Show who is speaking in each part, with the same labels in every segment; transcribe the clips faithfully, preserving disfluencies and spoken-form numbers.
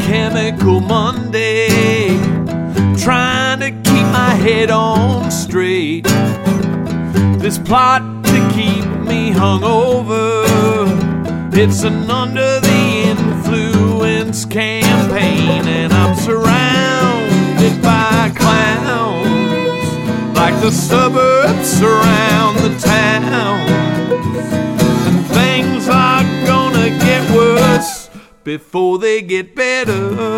Speaker 1: chemical Monday, trying to keep my head on straight. This plot to keep me hungover, it's an under the influence campaign, and I'm surrounded by clowns like the suburbs surround the town. And things are gonna get worse before they get better.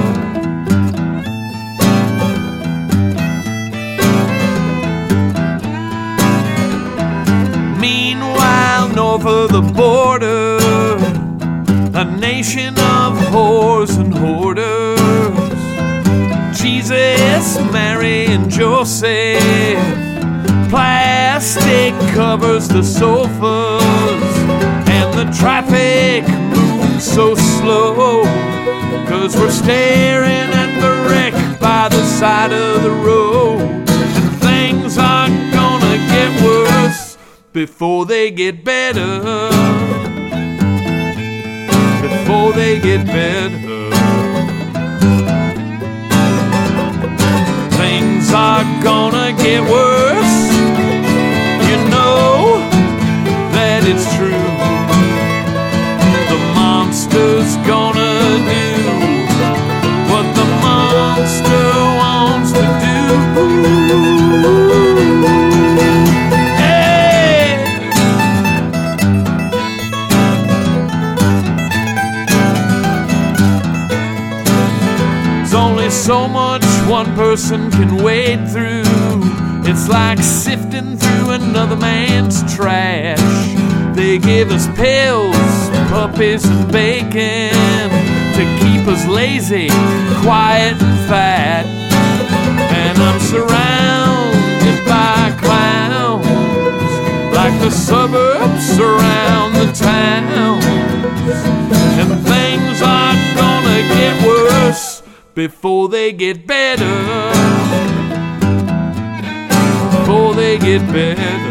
Speaker 1: Meanwhile, north of the border, a nation of whores and hoarders, Jesus, Mary, and Joseph. Plastic covers the sofas, and the traffic moves so slow, 'cause we're staring at the wreck by the side of the road. And things are gonna get worse before they get better. Before they get better. Things are gonna get worse. You know that it's true. The monster's gonna do what the monster wants to do. Hey! There's only so much one person can wade through. It's like sifting through another man's trash. They give us pills, puppies, and bacon to keep us lazy, quiet, and fat. And I'm surrounded by clowns like the suburbs surround the towns. And things are gonna get worse before they get better. Before they get better.